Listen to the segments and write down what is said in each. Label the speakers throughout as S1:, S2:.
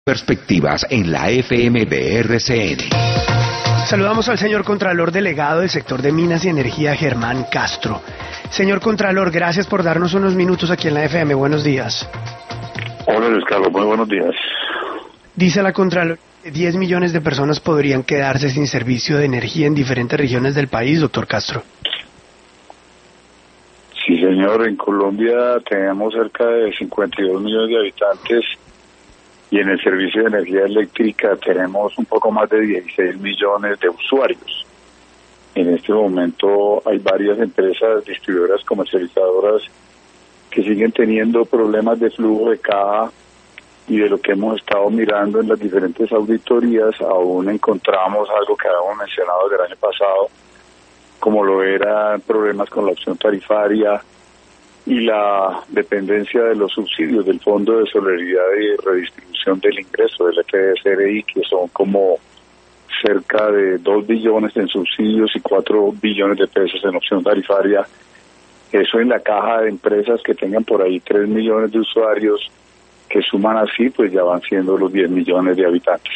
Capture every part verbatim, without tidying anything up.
S1: Perspectivas en la F M de R C N.
S2: Saludamos al señor Contralor Delegado del sector de Minas y Energía, Germán Castro. Señor Contralor, gracias por darnos unos minutos aquí en la F M. Buenos días.
S3: Hola, Luis Carlos. Muy buenos días.
S2: Dice la Contralor que diez millones de personas podrían quedarse sin servicio de energía en diferentes regiones del país, doctor Castro.
S3: Sí, señor. En Colombia tenemos cerca de cincuenta y dos millones de habitantes. Y en el servicio de energía eléctrica tenemos un poco más de dieciséis millones de usuarios. En este momento hay varias empresas distribuidoras comercializadoras que siguen teniendo problemas de flujo de caja, y de lo que hemos estado mirando en las diferentes auditorías aún encontramos algo que habíamos mencionado del año pasado, como lo eran problemas con la opción tarifaria y la dependencia de los subsidios del Fondo de Solidaridad y Redistribución del Ingreso, del F S R I, que son como cerca de dos billones en subsidios y cuatro billones de pesos en opción tarifaria. Eso en la caja de empresas que tengan por ahí tres millones de usuarios, que suman así, pues ya van siendo los diez millones de habitantes.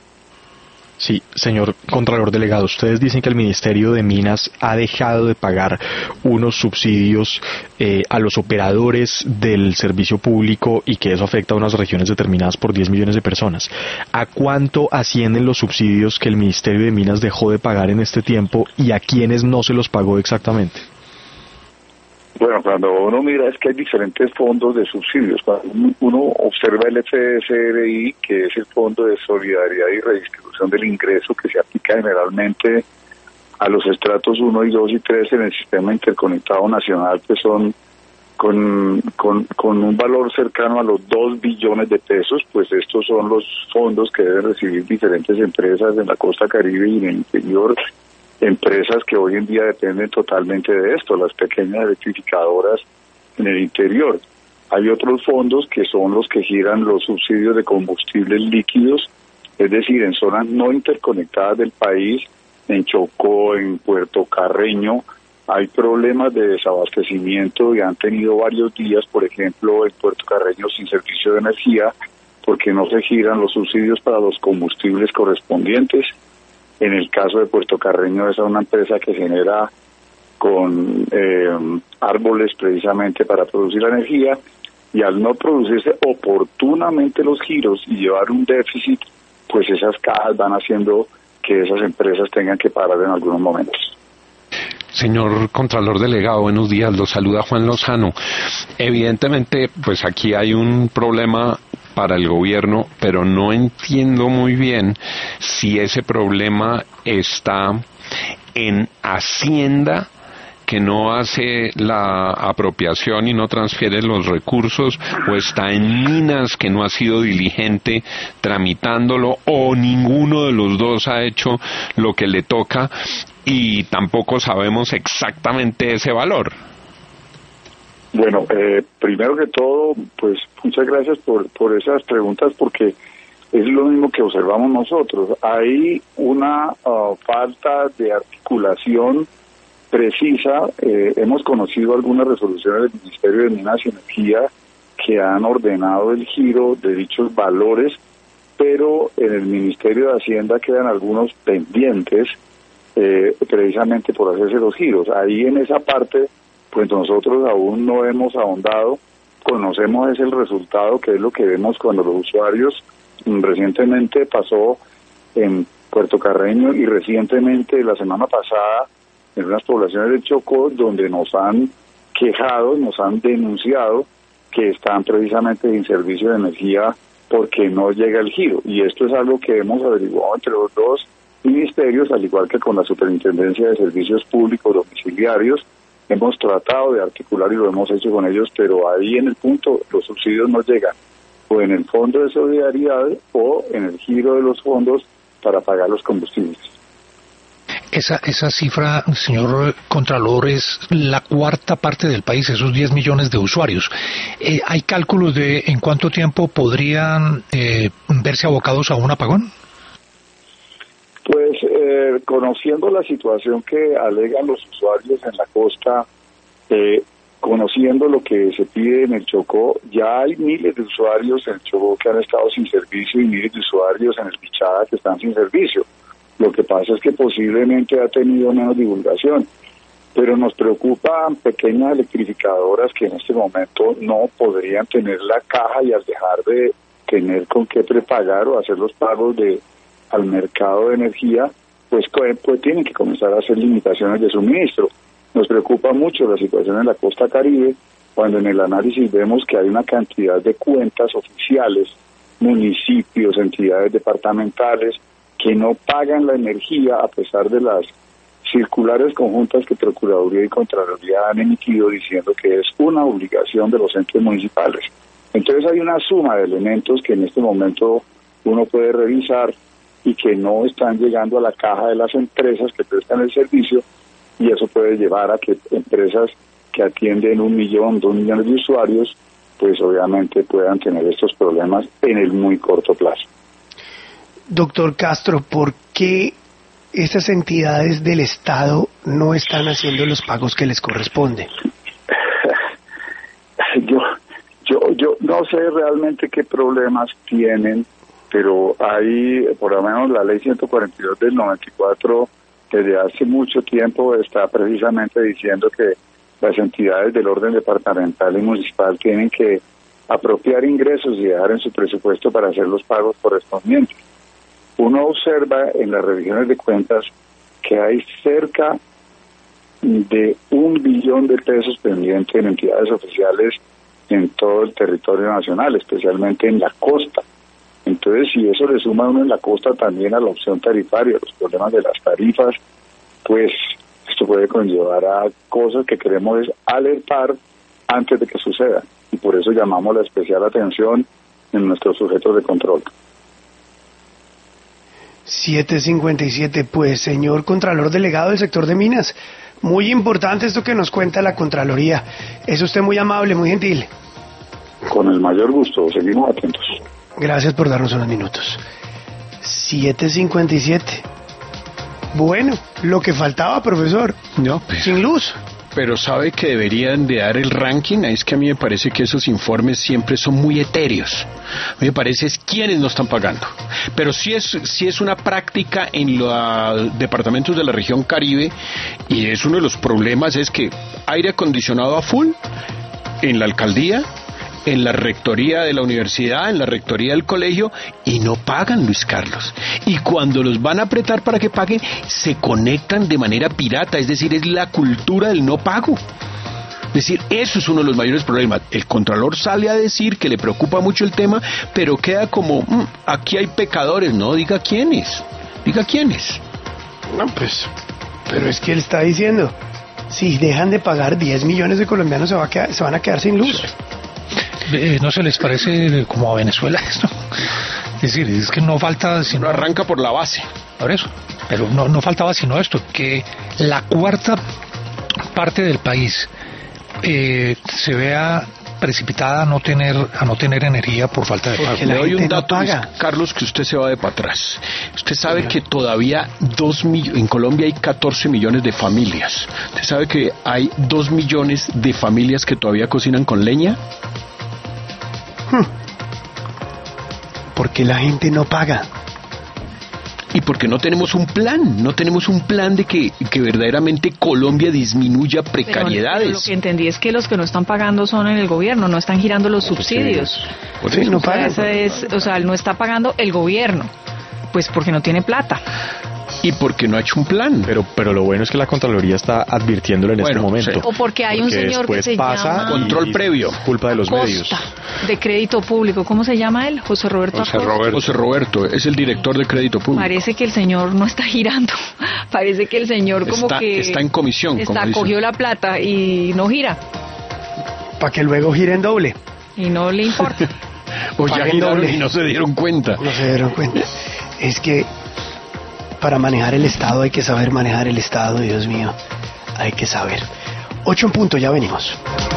S4: Sí, señor Contralor Delegado, ustedes dicen que el Ministerio de Minas ha dejado de pagar unos subsidios eh, a los operadores del servicio público y que eso afecta a unas regiones determinadas por diez millones de personas. ¿A cuánto ascienden los subsidios que el Ministerio de Minas dejó de pagar en este tiempo y a quiénes no se los pagó exactamente?
S3: Bueno, cuando uno mira es que hay diferentes fondos de subsidios. Cuando uno observa el F S R I, que es el Fondo de Solidaridad y Redistribución del Ingreso, que se aplica generalmente a los estratos uno y dos y tres en el Sistema Interconectado Nacional, que son con, con, con un valor cercano a los dos billones de pesos, pues estos son los fondos que deben recibir diferentes empresas en la costa caribe y en el interior, empresas que hoy en día dependen totalmente de esto, las pequeñas electrificadoras en el interior. Hay otros fondos que son los que giran los subsidios de combustibles líquidos, es decir, en zonas no interconectadas del país, en Chocó, en Puerto Carreño, hay problemas de desabastecimiento y han tenido varios días, por ejemplo, en Puerto Carreño sin servicio de energía, porque no se giran los subsidios para los combustibles correspondientes. En el caso de Puerto Carreño, es una empresa que genera con eh, árboles precisamente para producir la energía, y al no producirse oportunamente los giros y llevar un déficit, pues esas cajas van haciendo que esas empresas tengan que parar en algunos momentos.
S5: Señor Contralor Delegado, buenos días, lo saluda Juan Lozano. Evidentemente, pues aquí hay un problema para el gobierno, pero no entiendo muy bien si ese problema está en Hacienda, que no hace la apropiación y no transfiere los recursos, o está en Minas, que no ha sido diligente tramitándolo, o ninguno de los dos ha hecho lo que le toca y tampoco sabemos exactamente ese valor.
S3: Bueno, eh, primero que todo, pues muchas gracias por, por esas preguntas, porque es lo mismo que observamos nosotros. Hay una uh, falta de articulación precisa. Eh, hemos conocido algunas resoluciones del Ministerio de Minas y Energía que han ordenado el giro de dichos valores, pero en el Ministerio de Hacienda quedan algunos pendientes eh, precisamente por hacerse los giros. Ahí en esa parte, pues nosotros aún no hemos ahondado, conocemos ese el resultado, que es lo que vemos cuando los usuarios, recientemente pasó en Puerto Carreño y recientemente la semana pasada en unas poblaciones de Chocó, donde nos han quejado, nos han denunciado que están precisamente sin servicio de energía porque no llega el giro. Y esto es algo que hemos averiguado entre los dos ministerios, al igual que con la Superintendencia de Servicios Públicos Domiciliarios. Hemos tratado de articular y lo hemos hecho con ellos, pero ahí en el punto los subsidios no llegan, o en el Fondo de Solidaridad o en el giro de los fondos para pagar los combustibles.
S6: Esa, esa cifra, señor Contralor, es la cuarta parte del país, esos diez millones de usuarios. Eh, ¿Hay cálculos de en cuánto tiempo podrían eh, verse abocados a un apagón?
S3: Pues eh, conociendo la situación que alegan los usuarios en la costa, eh, conociendo lo que se pide en el Chocó, ya hay miles de usuarios en el Chocó que han estado sin servicio y miles de usuarios en el Bichada que están sin servicio. Lo que pasa es que posiblemente ha tenido menos divulgación, pero nos preocupan pequeñas electrificadoras que en este momento no podrían tener la caja y al dejar de tener con qué prepagar o hacer los pagos de al mercado de energía, pues, pues tienen que comenzar a hacer limitaciones de suministro. Nos preocupa mucho la situación en la costa Caribe, cuando en el análisis vemos que hay una cantidad de cuentas oficiales, municipios, entidades departamentales, que no pagan la energía a pesar de las circulares conjuntas que Procuraduría y Contraloría han emitido diciendo que es una obligación de los entes municipales. Entonces hay una suma de elementos que en este momento uno puede revisar y que no están llegando a la caja de las empresas que prestan el servicio, y eso puede llevar a que empresas que atienden un millón, dos millones de usuarios, pues obviamente puedan tener estos problemas en el muy corto plazo.
S2: Doctor Castro, ¿por qué esas entidades del Estado no están haciendo los pagos que les corresponden?
S3: yo, yo, yo no sé realmente qué problemas tienen, pero hay, por lo menos la ley ciento cuarenta y dos del noventa y cuatro, desde hace mucho tiempo está precisamente diciendo que las entidades del orden departamental y municipal tienen que apropiar ingresos y dejar en su presupuesto para hacer los pagos correspondientes. Uno observa en las revisiones de cuentas que hay cerca de un billón de pesos pendientes en entidades oficiales en todo el territorio nacional, especialmente en la costa. Entonces, si eso le suma uno en la costa también a la opción tarifaria, los problemas de las tarifas, pues esto puede conllevar a cosas que queremos es alertar antes de que suceda. Y por eso llamamos la especial atención en nuestros sujetos de control.
S2: siete cincuenta y siete, pues señor Contralor Delegado del sector de Minas, muy importante esto que nos cuenta la Contraloría. Es usted muy amable, muy gentil.
S3: Con el mayor gusto, seguimos atentos.
S2: Gracias por darnos unos minutos. siete cincuenta y siete. Bueno, lo que faltaba, profesor.
S7: No, pero,
S2: sin luz.
S7: Pero sabe que deberían de dar el ranking. Es que a mí me parece que esos informes siempre son muy etéreos. A mí me parece es quiénes no están pagando. Pero sí es, sí es una práctica en los departamentos de la región Caribe, y es uno de los problemas, es que aire acondicionado a full en la alcaldía, en la rectoría de la universidad, en la rectoría del colegio, y no pagan, Luis Carlos. Y cuando los van a apretar para que paguen, se conectan de manera pirata, es decir, es la cultura del no pago. Es decir, eso es uno de los mayores problemas. El Contralor sale a decir que le preocupa mucho el tema, pero queda como, mmm, aquí hay pecadores. No, diga quiénes, diga quiénes.
S2: No, pues, pero es que él está diciendo, si dejan de pagar, diez millones de colombianos se, va a quedar, se van a quedar sin luz.
S6: Eh, ¿No se les parece como a Venezuela esto? Es decir, es que no falta sino...
S7: No arranca por la base.
S6: Por eso. Pero no, no faltaba sino esto, que la cuarta parte del país eh, se vea precipitada a no tener a no tener energía por falta de pago.
S7: Le doy un dato, no Carlos, que usted se va de para atrás. Usted sabe sí, que todavía dos millones, en Colombia hay catorce millones de familias. ¿Usted sabe que hay dos millones de familias que todavía cocinan con leña?
S2: Hmm. Porque la gente no paga.
S7: Y porque no tenemos un plan, no tenemos un plan de que, que verdaderamente Colombia disminuya precariedades.
S8: Pero, pero lo que entendí es que los que no están pagando son en el gobierno, no están girando los subsidios.
S2: Pues sí, no pagan.
S8: O sea, es, o sea, no está pagando el gobierno, pues porque no tiene plata.
S7: Y porque no ha hecho un plan.
S4: Pero pero lo bueno es que la Contraloría está advirtiéndolo en
S7: bueno,
S4: este momento.
S8: Sí. O porque hay porque un señor que se
S4: pasa
S8: llama...
S7: Control previo.
S4: Culpa de los
S8: Costa,
S4: medios.
S8: de Crédito Público. ¿Cómo se llama él? José Roberto
S7: José Roberto. José Roberto, es el director de Crédito Público.
S8: Parece que el señor no está girando. Parece que el señor como
S7: está,
S8: que...
S7: Está en comisión.
S8: Está,
S7: como
S8: cogió la plata y no gira.
S2: Para que luego gire en doble.
S8: Y no le importa.
S7: O ya giraron y no se dieron cuenta.
S2: No se dieron cuenta. Es que... para manejar el Estado hay que saber manejar el Estado, Dios mío, hay que saber. Ocho en punto, ya venimos.